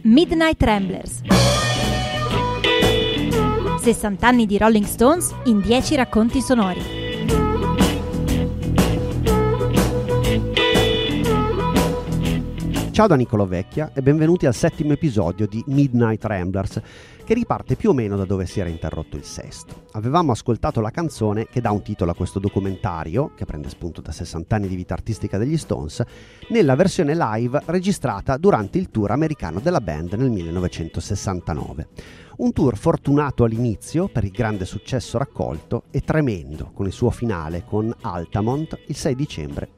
Midnight Ramblers. 60 anni di Rolling Stones in 10 racconti sonori. Ciao da Nicolò Vecchia e benvenuti al 7° episodio di Midnight Ramblers, che riparte più o meno da dove si era interrotto il 6º. Avevamo ascoltato la canzone che dà un titolo a questo documentario, che prende spunto da 60 anni di vita artistica degli Stones, nella versione live registrata durante il tour americano della band nel 1969. Un tour fortunato all'inizio per il grande successo raccolto e tremendo con il suo finale con Altamont il 6 dicembre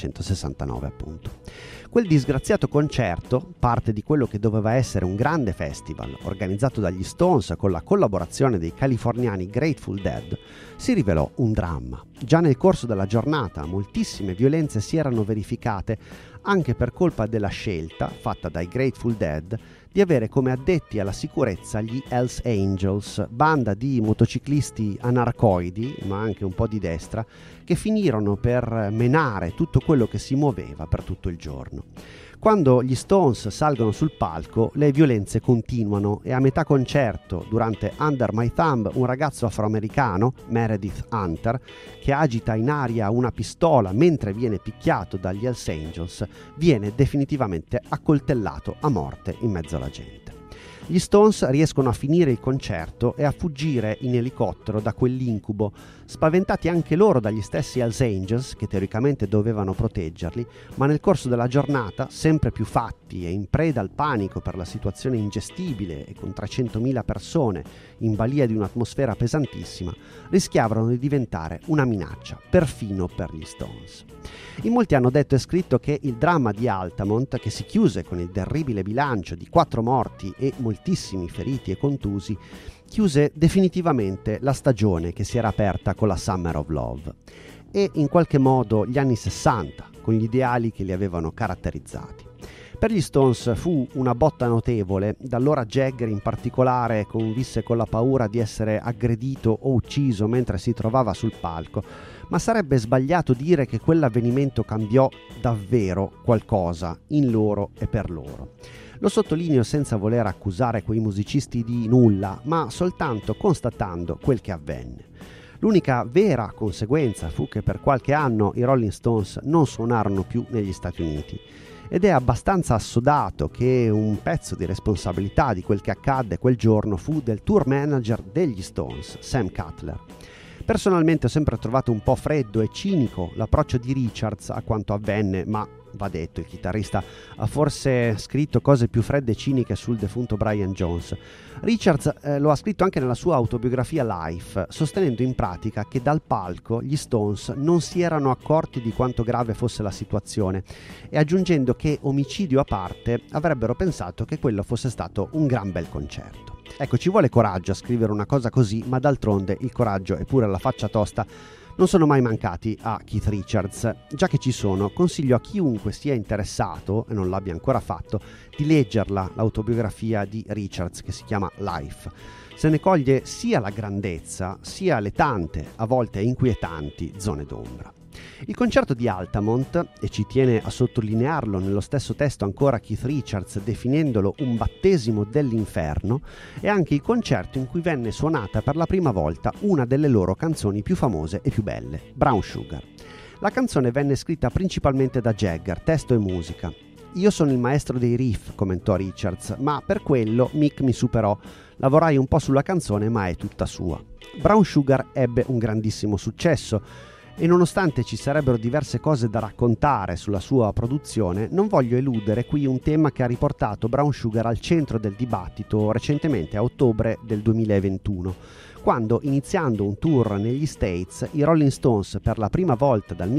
1969 appunto. Quel disgraziato concerto, parte di quello che doveva essere un grande festival organizzato dagli Stones con la collaborazione dei californiani Grateful Dead, si rivelò un dramma. Già nel corso della giornata moltissime violenze si erano verificate anche per colpa della scelta fatta dai Grateful Dead di avere come addetti alla sicurezza gli Hells Angels, banda di motociclisti anarcoidi, ma anche un po' di destra, che finirono per menare tutto quello che si muoveva per tutto il giorno. Quando gli Stones salgono sul palco, le violenze continuano e a metà concerto, durante Under My Thumb, un ragazzo afroamericano, Meredith Hunter, che agita in aria una pistola mentre viene picchiato dagli Hells Angels, viene definitivamente accoltellato a morte in mezzo alla gente. Gli Stones riescono a finire il concerto e a fuggire in elicottero da quell'incubo, spaventati anche loro dagli stessi Hells Angels che teoricamente dovevano proteggerli, ma nel corso della giornata, sempre più fatti e in preda al panico per la situazione ingestibile e con 300.000 persone in balia di un'atmosfera pesantissima, rischiavano di diventare una minaccia, perfino per gli Stones. In molti hanno detto e scritto che il dramma di Altamont, che si chiuse con il terribile bilancio di 4 morti e moltissimi feriti e contusi, chiuse definitivamente la stagione che si era aperta con la Summer of Love e in qualche modo gli anni 60 con gli ideali che li avevano caratterizzati. Per gli Stones fu una botta notevole, da allora Jagger in particolare convisse con la paura di essere aggredito o ucciso mentre si trovava sul palco, ma sarebbe sbagliato dire che quell'avvenimento cambiò davvero qualcosa in loro e per loro. Lo sottolineo senza voler accusare quei musicisti di nulla, ma soltanto constatando quel che avvenne. L'unica vera conseguenza fu che per qualche anno i Rolling Stones non suonarono più negli Stati Uniti. Ed è abbastanza assodato che un pezzo di responsabilità di quel che accadde quel giorno fu del tour manager degli Stones, Sam Cutler. Personalmente ho sempre trovato un po' freddo e cinico l'approccio di Richards a quanto avvenne, ma va detto, il chitarrista ha forse scritto cose più fredde e ciniche sul defunto Brian Jones. Richards lo ha scritto anche nella sua autobiografia Life, sostenendo in pratica che dal palco gli Stones non si erano accorti di quanto grave fosse la situazione e aggiungendo che, omicidio a parte, avrebbero pensato che quello fosse stato un gran bel concerto. Ecco, ci vuole coraggio a scrivere una cosa così, ma d'altronde il coraggio e pure la faccia tosta non sono mai mancati a Keith Richards. Già che ci sono, consiglio a chiunque sia interessato, e non l'abbia ancora fatto, di leggerla, l'autobiografia di Richards che si chiama Life. Se ne coglie sia la grandezza, sia le tante, a volte inquietanti, zone d'ombra. Il concerto di Altamont, e ci tiene a sottolinearlo nello stesso testo ancora Keith Richards definendolo un battesimo dell'inferno, è anche il concerto in cui venne suonata per la prima volta una delle loro canzoni più famose e più belle, Brown Sugar. La canzone venne scritta principalmente da Jagger, testo e musica. Io sono il maestro dei riff, commentò Richards, ma per quello Mick mi superò. Lavorai un po' sulla canzone, ma è tutta sua. Brown Sugar ebbe un grandissimo successo e nonostante ci sarebbero diverse cose da raccontare sulla sua produzione, non voglio eludere qui un tema che ha riportato Brown Sugar al centro del dibattito recentemente a ottobre del 2021, quando, iniziando un tour negli States, i Rolling Stones per la prima volta dal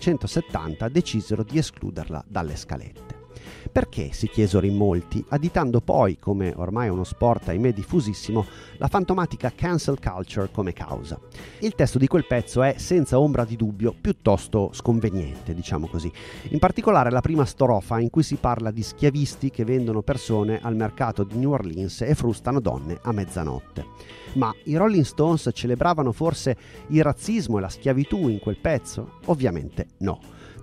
1970 decisero di escluderla dalle scalette. Perché, si chiesero in molti, additando poi, come ormai è uno sport ahimè diffusissimo, la fantomatica cancel culture come causa. Il testo di quel pezzo è, senza ombra di dubbio, piuttosto sconveniente, diciamo così. In particolare la prima strofa in cui si parla di schiavisti che vendono persone al mercato di New Orleans e frustano donne a mezzanotte. Ma i Rolling Stones celebravano forse il razzismo e la schiavitù in quel pezzo? Ovviamente no.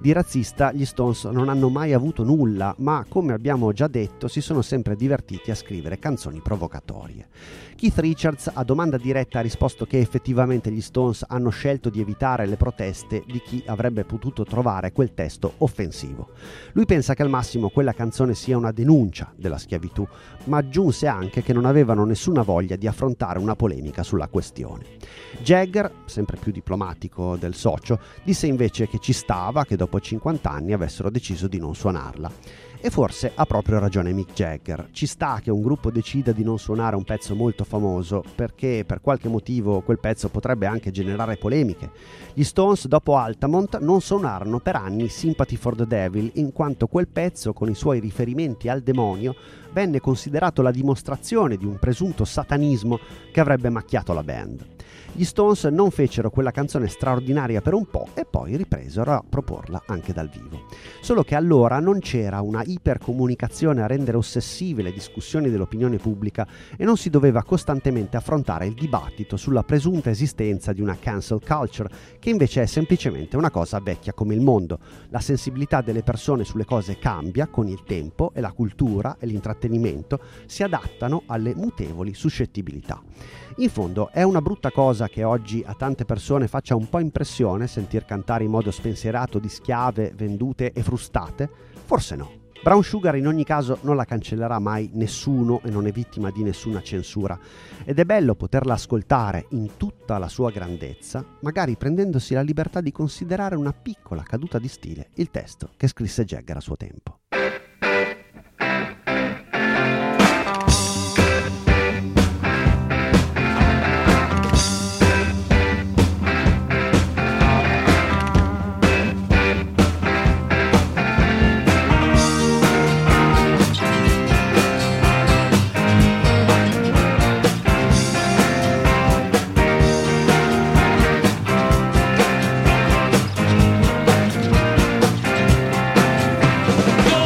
Di razzista gli Stones non hanno mai avuto nulla, ma come abbiamo già detto si sono sempre divertiti a scrivere canzoni provocatorie. Keith Richards a domanda diretta ha risposto che effettivamente gli Stones hanno scelto di evitare le proteste di chi avrebbe potuto trovare quel testo offensivo. Lui pensa che al massimo quella canzone sia una denuncia della schiavitù, ma aggiunse anche che non avevano nessuna voglia di affrontare una polemica sulla questione. Jagger, sempre più diplomatico del socio, disse invece che ci stava che dopo 50 anni avessero deciso di non suonarla. E forse ha proprio ragione Mick Jagger. Ci sta che un gruppo decida di non suonare un pezzo molto famoso, perché per qualche motivo quel pezzo potrebbe anche generare polemiche. Gli Stones dopo Altamont non suonarono per anni Sympathy for the Devil, in quanto quel pezzo, con i suoi riferimenti al demonio, venne considerato la dimostrazione di un presunto satanismo che avrebbe macchiato la band. Gli Stones non fecero quella canzone straordinaria per un po' e poi ripresero a proporla anche dal vivo. Solo che allora non c'era una ipercomunicazione a rendere ossessive le discussioni dell'opinione pubblica e non si doveva costantemente affrontare il dibattito sulla presunta esistenza di una cancel culture, che invece è semplicemente una cosa vecchia come il mondo. La sensibilità delle persone sulle cose cambia con il tempo e la cultura e l'intrattenimento si adattano alle mutevoli suscettibilità. In fondo è una brutta cosa che oggi a tante persone faccia un po' impressione sentir cantare in modo spensierato di schiave vendute e frustate? Forse no. Brown Sugar in ogni caso non la cancellerà mai nessuno e non è vittima di nessuna censura, ed è bello poterla ascoltare in tutta la sua grandezza, magari prendendosi la libertà di considerare una piccola caduta di stile il testo che scrisse Jagger a suo tempo. Go!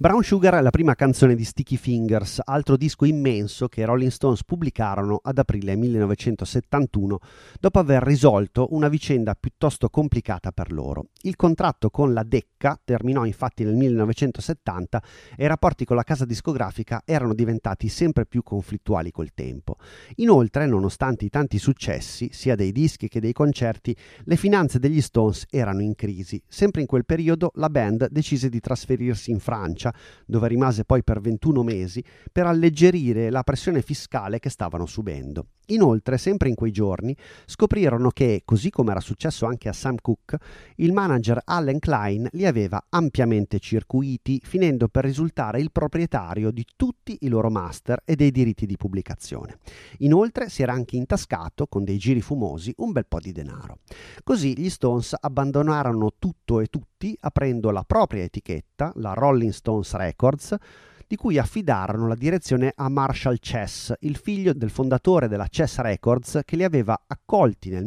Brown Sugar è la prima canzone di Sticky Fingers, altro disco immenso che i Rolling Stones pubblicarono ad aprile 1971 dopo aver risolto una vicenda piuttosto complicata per loro. Il contratto con la Decca terminò infatti nel 1970 e i rapporti con la casa discografica erano diventati sempre più conflittuali col tempo. Inoltre, nonostante i tanti successi, sia dei dischi che dei concerti, le finanze degli Stones erano in crisi. Sempre in quel periodo la band decise di trasferirsi in Francia, dove rimase poi per 21 mesi, per alleggerire la pressione fiscale che stavano subendo. Inoltre, sempre in quei giorni, scoprirono che, così come era successo anche a Sam Cooke, il manager Allen Klein li aveva ampiamente circuiti, finendo per risultare il proprietario di tutti i loro master e dei diritti di pubblicazione. Inoltre si era anche intascato, con dei giri fumosi, un bel po' di denaro. Così gli Stones abbandonarono tutto e tutti, aprendo la propria etichetta, la Rolling Stones Records, di cui affidarono la direzione a Marshall Chess, il figlio del fondatore della Chess Records, che li aveva accolti nel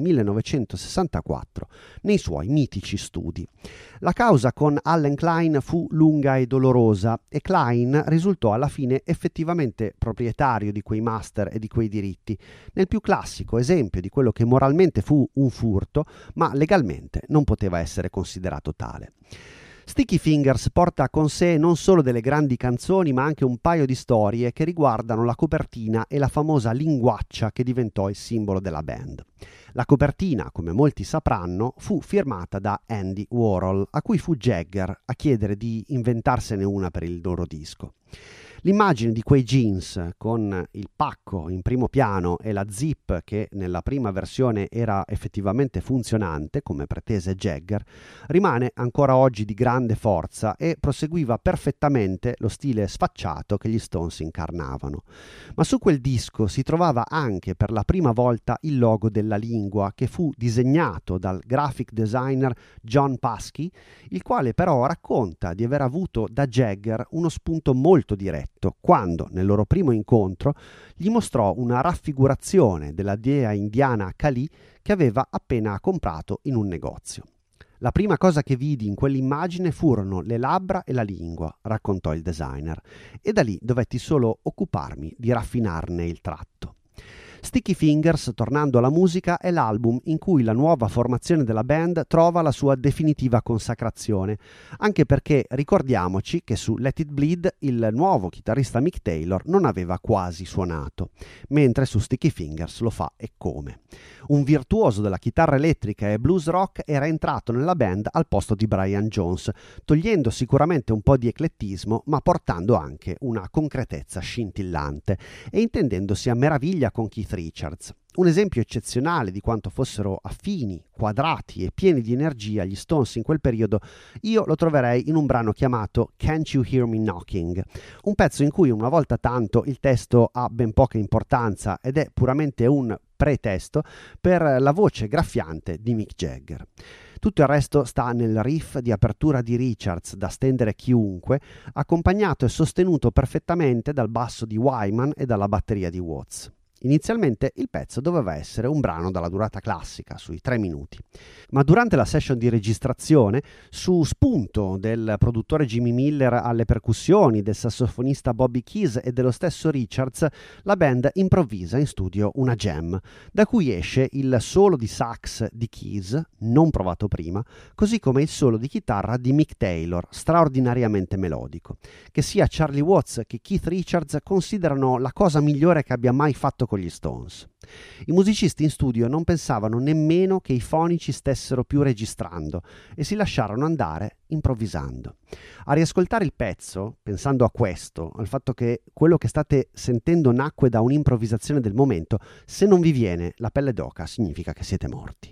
1964 nei suoi mitici studi. La causa con Allen Klein fu lunga e dolorosa e Klein risultò alla fine effettivamente proprietario di quei master e di quei diritti, nel più classico esempio di quello che moralmente fu un furto, ma legalmente non poteva essere considerato tale. Sticky Fingers porta con sé non solo delle grandi canzoni, ma anche un paio di storie che riguardano la copertina e la famosa linguaccia che diventò il simbolo della band. La copertina, come molti sapranno, fu firmata da Andy Warhol, a cui fu Jagger a chiedere di inventarsene una per il loro disco. L'immagine di quei jeans con il pacco in primo piano e la zip che nella prima versione era effettivamente funzionante, come pretese Jagger, rimane ancora oggi di grande forza e proseguiva perfettamente lo stile sfacciato che gli Stones incarnavano. Ma su quel disco si trovava anche per la prima volta il logo della lingua, che fu disegnato dal graphic designer John Pasky, il quale però racconta di aver avuto da Jagger uno spunto molto diretto quando, nel loro primo incontro, gli mostrò una raffigurazione della dea indiana Kali che aveva appena comprato in un negozio. La prima cosa che vidi in quell'immagine furono le labbra e la lingua, raccontò il designer, e da lì dovetti solo occuparmi di raffinarne il tratto. Sticky Fingers, tornando alla musica, è l'album in cui la nuova formazione della band trova la sua definitiva consacrazione, anche perché ricordiamoci che su Let It Bleed il nuovo chitarrista Mick Taylor non aveva quasi suonato, mentre su Sticky Fingers lo fa e come. Un virtuoso della chitarra elettrica e blues rock era entrato nella band al posto di Brian Jones, togliendo sicuramente un po' di eclettismo, ma portando anche una concretezza scintillante e intendendosi a meraviglia con Keith Richards. Un esempio eccezionale di quanto fossero affini, quadrati e pieni di energia gli Stones in quel periodo io lo troverei in un brano chiamato Can't You Hear Me Knocking, un pezzo in cui una volta tanto il testo ha ben poca importanza ed è puramente un pretesto per la voce graffiante di Mick Jagger. Tutto il resto sta nel riff di apertura di Richards da stendere chiunque, accompagnato e sostenuto perfettamente dal basso di Wyman e dalla batteria di Watts. Inizialmente il pezzo doveva essere un brano dalla durata classica, sui 3 minuti, ma durante la session di registrazione, su spunto del produttore Jimmy Miller alle percussioni, del sassofonista Bobby Keys e dello stesso Richards, la band improvvisa in studio una jam, da cui esce il solo di sax di Keys, non provato prima, così come il solo di chitarra di Mick Taylor, straordinariamente melodico, che sia Charlie Watts che Keith Richards considerano la cosa migliore che abbia mai fatto con gli Stones. I musicisti in studio non pensavano nemmeno che i fonici stessero più registrando e si lasciarono andare improvvisando. A riascoltare il pezzo, pensando a questo, al fatto che quello che state sentendo nacque da un'improvvisazione del momento, se non vi viene la pelle d'oca significa che siete morti.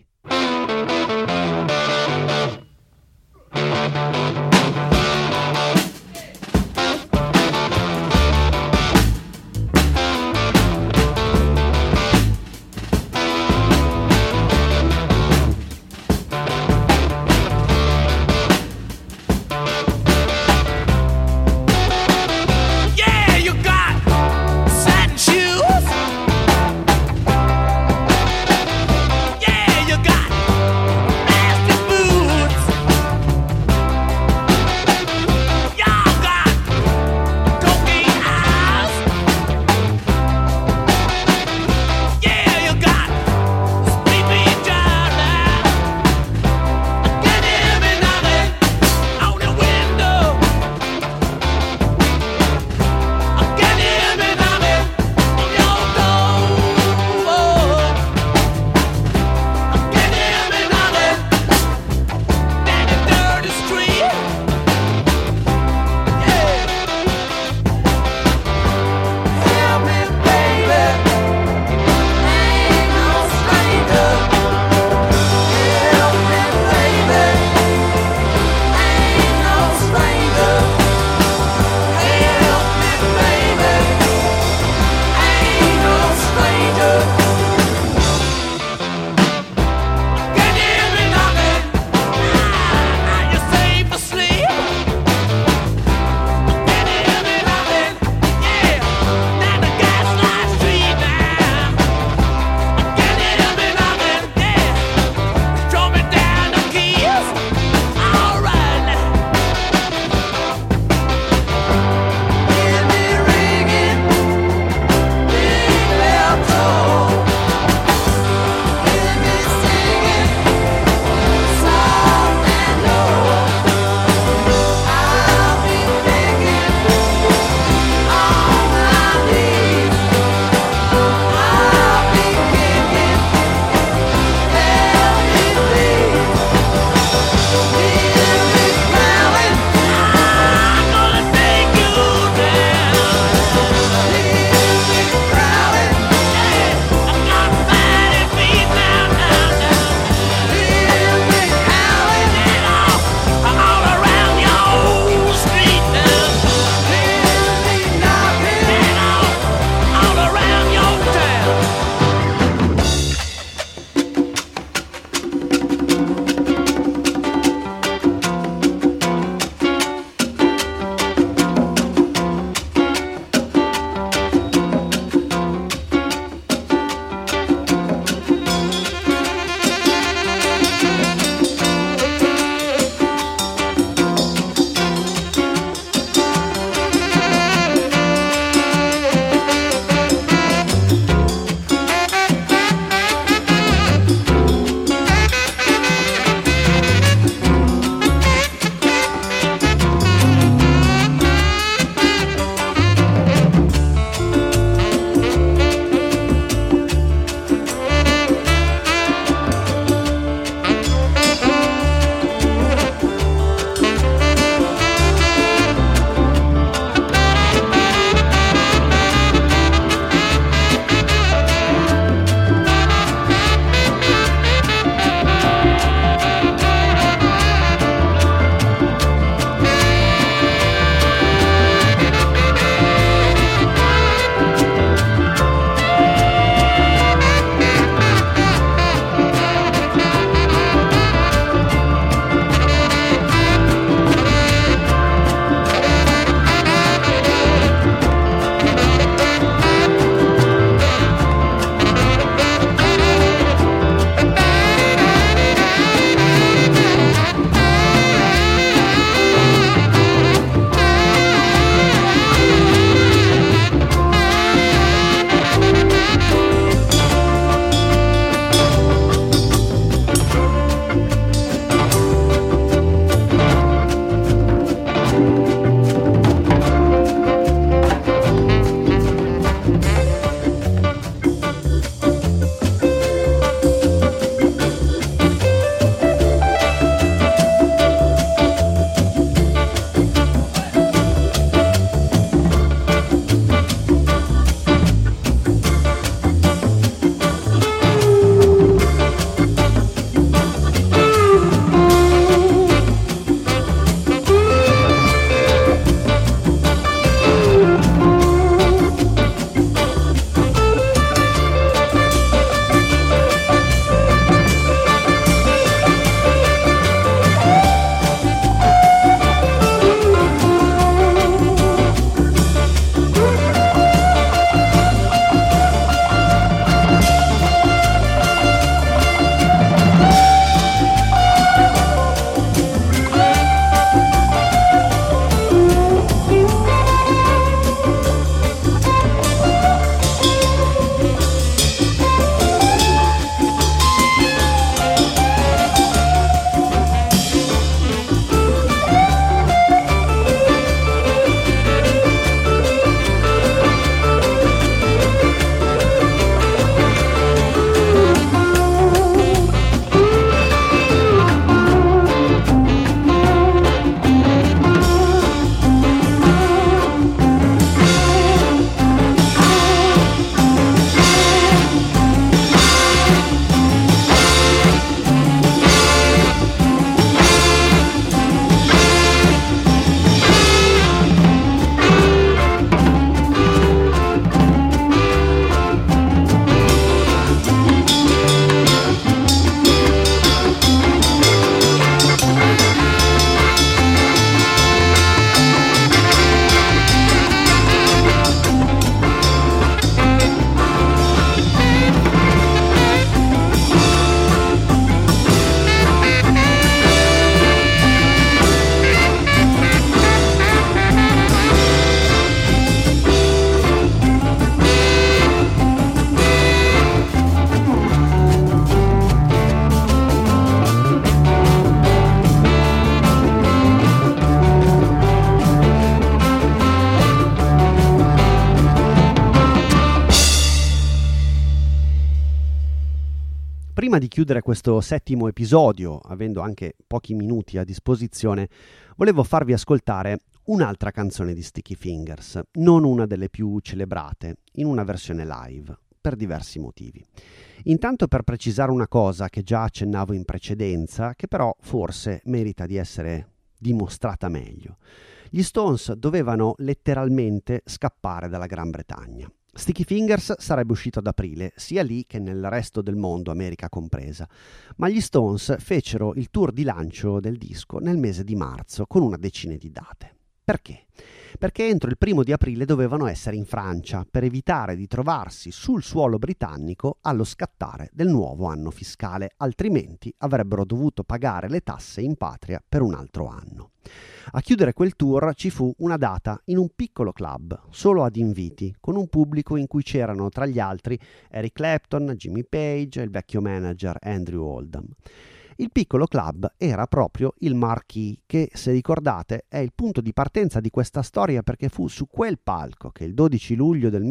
prima di chiudere questo 7° episodio, avendo anche pochi minuti a disposizione, volevo farvi ascoltare un'altra canzone di Sticky Fingers, non una delle più celebrate, in una versione live, per diversi motivi. Intanto per precisare una cosa che già accennavo in precedenza, che però forse merita di essere dimostrata meglio. Gli Stones dovevano letteralmente scappare dalla Gran Bretagna. Sticky Fingers sarebbe uscito ad aprile, sia lì che nel resto del mondo, America compresa, ma gli Stones fecero il tour di lancio del disco nel mese di marzo con una decina di date. Perché? Perché entro il 1° di aprile dovevano essere in Francia per evitare di trovarsi sul suolo britannico allo scattare del nuovo anno fiscale, altrimenti avrebbero dovuto pagare le tasse in patria per un altro anno. A chiudere quel tour ci fu una data in un piccolo club, solo ad inviti, con un pubblico in cui c'erano tra gli altri Eric Clapton, Jimmy Page e il vecchio manager Andrew Oldham. Il piccolo club era proprio il Marquee, che, se ricordate, è il punto di partenza di questa storia perché fu su quel palco che il 12 luglio del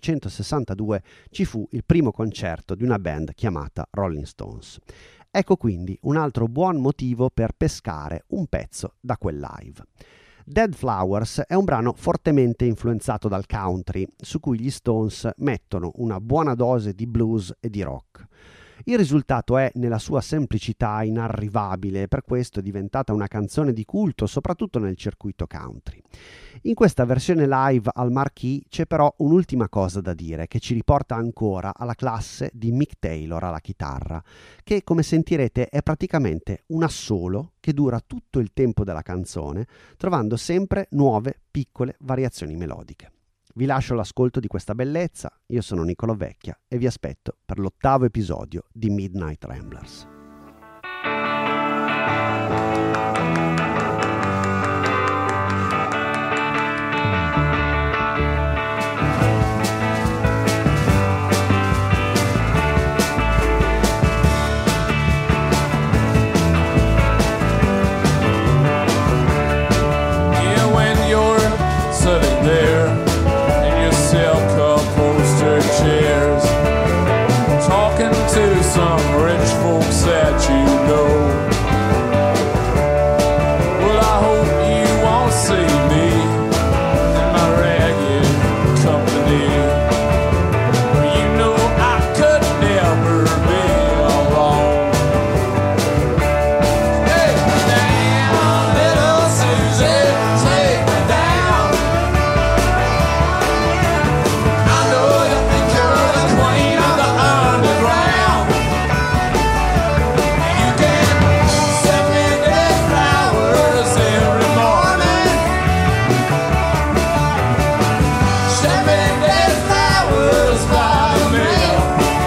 1962 ci fu il primo concerto di una band chiamata Rolling Stones. Ecco quindi un altro buon motivo per pescare un pezzo da quel live. Dead Flowers è un brano fortemente influenzato dal country, su cui gli Stones mettono una buona dose di blues e di rock. Il risultato è nella sua semplicità inarrivabile e per questo è diventata una canzone di culto soprattutto nel circuito country. In questa versione live al Marquee c'è però un'ultima cosa da dire che ci riporta ancora alla classe di Mick Taylor alla chitarra, che come sentirete è praticamente un assolo che dura tutto il tempo della canzone, trovando sempre nuove piccole variazioni melodiche. Vi lascio l'ascolto di questa bellezza, io sono Nicolò Vecchia e vi aspetto per l'8° episodio di Midnight Ramblers. Yeah, when you're sitting there chairs, talking to some rich folks that you know. Well, I hope you won't see me in my ragged company. You know I could never be alone. Take me down, little Susie, take me down. I know you think you're the queen of the underground. You can send me dead flowers every morning. Send me dead flowers by the mail.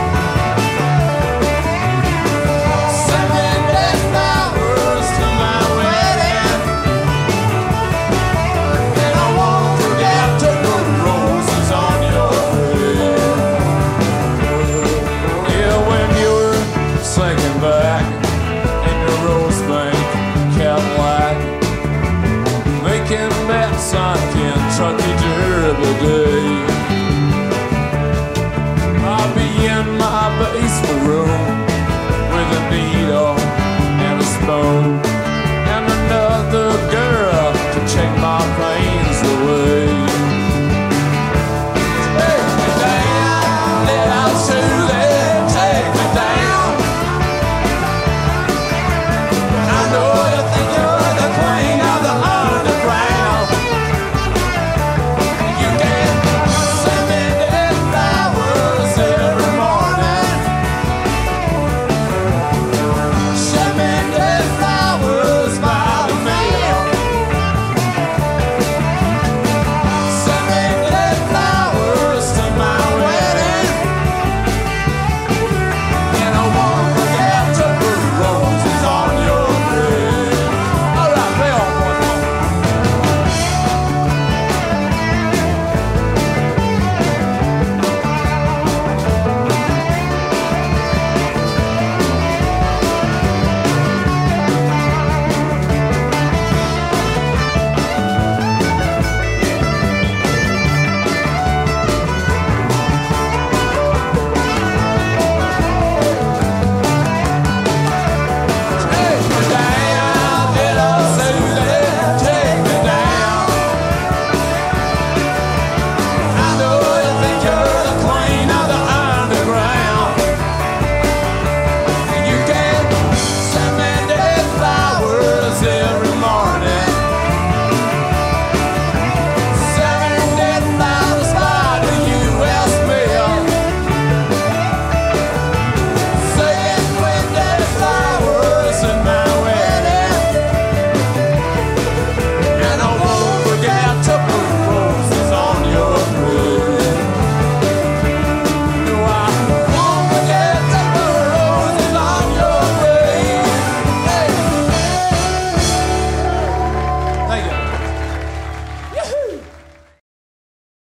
Send me dead flowers to my wedding. And I won't forget to put roses on your grave. Yeah, when you were singing back in your Rosebank Cadillac, making bets on Kentucky